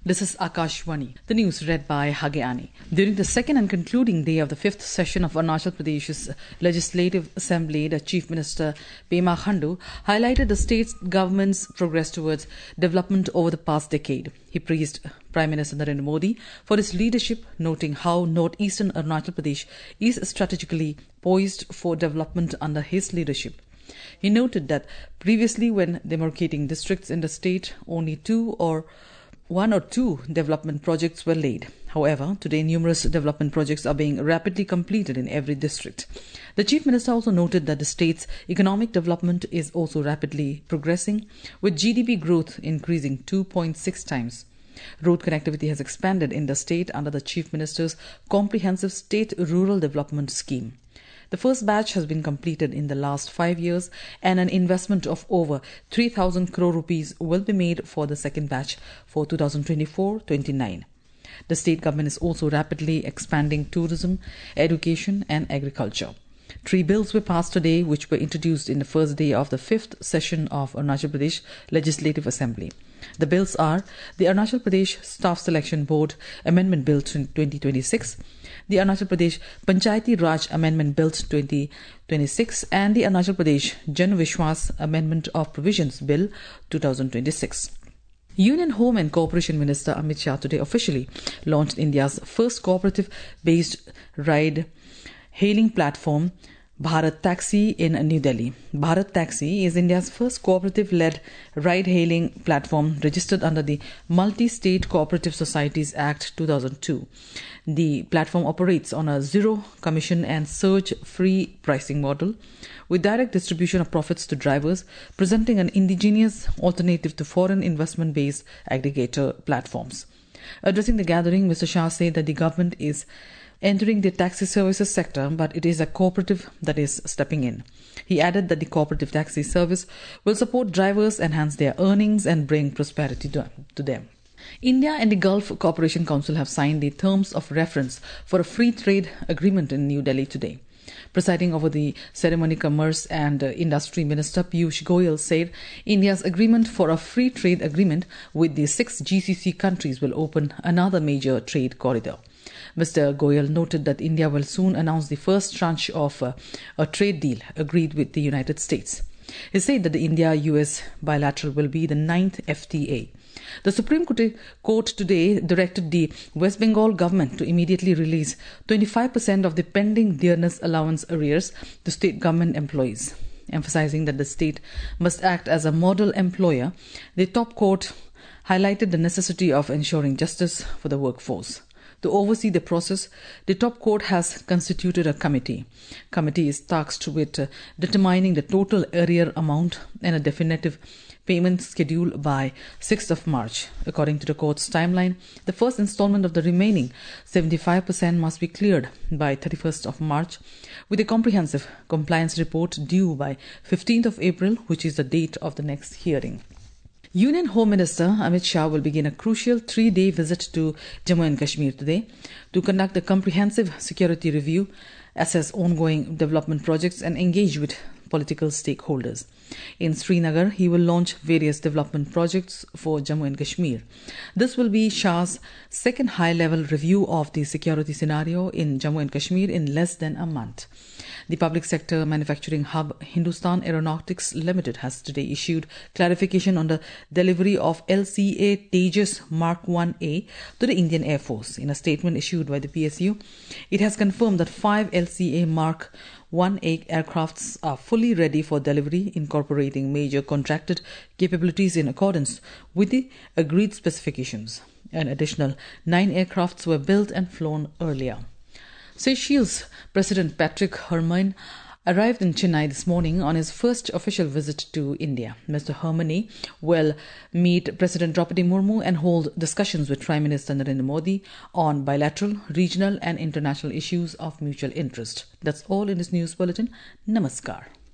This is Akashwani. The news read by Hageani. During the second and concluding day of the fifth session of Arunachal Pradesh's Legislative Assembly, the Chief Minister Pema Khandu highlighted the state government's progress towards development over the past decade. He praised Prime Minister Narendra Modi for his leadership, noting how northeastern Arunachal Pradesh is strategically poised for development under his leadership. He noted that previously, when demarcating districts in the state, only one or two development projects were laid. However, today numerous development projects are being rapidly completed in every district. The Chief Minister also noted that the state's economic development is also rapidly progressing, with GDP growth increasing 2.6 times. Road connectivity has expanded in the state under the Chief Minister's comprehensive state rural development scheme. The first batch has been completed in the last 5 years, and an investment of over 3,000 crore rupees will be made for the second batch for 2024-29. The state government is also rapidly expanding tourism, education and agriculture. 3 bills were passed today which were introduced in the first day of the fifth session of Arunachal Pradesh Legislative Assembly. The bills are the Arunachal Pradesh Staff Selection Board Amendment Bill 2026, the Arunachal Pradesh Panchayati Raj Amendment Bill 2026 and the Arunachal Pradesh Jan Vishwas Amendment of Provisions Bill 2026. Union Home and Corporation Minister Amit Shah today officially launched India's first cooperative-based ride-hailing platform, Bharat Taxi, in New Delhi. Bharat Taxi is India's first cooperative-led ride-hailing platform registered under the Multi-State Cooperative Societies Act 2002. The platform operates on a zero-commission and surge-free pricing model, with direct distribution of profits to drivers, presenting an indigenous alternative to foreign investment-based aggregator platforms. Addressing the gathering, Mr. Shah said that the government is entering the taxi services sector, but it is a cooperative that is stepping in. He added that the cooperative taxi service will support drivers, enhance their earnings and bring prosperity to them. India and the Gulf Cooperation Council have signed the terms of reference for a free trade agreement in New Delhi today. Presiding over the ceremony, Commerce and Industry Minister Piyush Goyal said India's agreement for a free trade agreement with the 6 GCC countries will open another major trade corridor. Mr. Goyal noted that India will soon announce the first tranche of a trade deal agreed with the United States. He said that the India-US bilateral will be the 9th FTA. The Supreme Court today directed the West Bengal government to immediately release 25% of the pending dearness allowance arrears to state government employees. Emphasizing that the state must act as a model employer, the top court highlighted the necessity of ensuring justice for the workforce. To oversee the process, the top court has constituted a committee. Committee is tasked with determining the total arrear amount and a definitive payment schedule by 6th of March. According to the court's timeline, the first installment of the remaining 75% must be cleared by 31st of March, with a comprehensive compliance report due by 15th of April, which is the date of the next hearing. Union Home Minister Amit Shah will begin a crucial 3-day visit to Jammu and Kashmir today to conduct a comprehensive security review, assess ongoing development projects and engage with political stakeholders. In Srinagar, he will launch various development projects for Jammu and Kashmir. This will be Shah's second high-level review of the security scenario in Jammu and Kashmir in less than a month. The public sector manufacturing hub Hindustan Aeronautics Limited has today issued clarification on the delivery of LCA Tejas Mark 1A to the Indian Air Force. In a statement issued by the PSU, it has confirmed that 5 LCA Mark 1A aircrafts are fully ready for delivery, incorporating major contracted capabilities in accordance with the agreed specifications. An additional 9 aircrafts were built and flown earlier. Seychelles President Patrick Herman arrived in Chennai this morning on his first official visit to India. Mr. Hermani will meet President Draupadi Murmu and hold discussions with Prime Minister Narendra Modi on bilateral, regional and international issues of mutual interest. That's all in this news bulletin. Namaskar.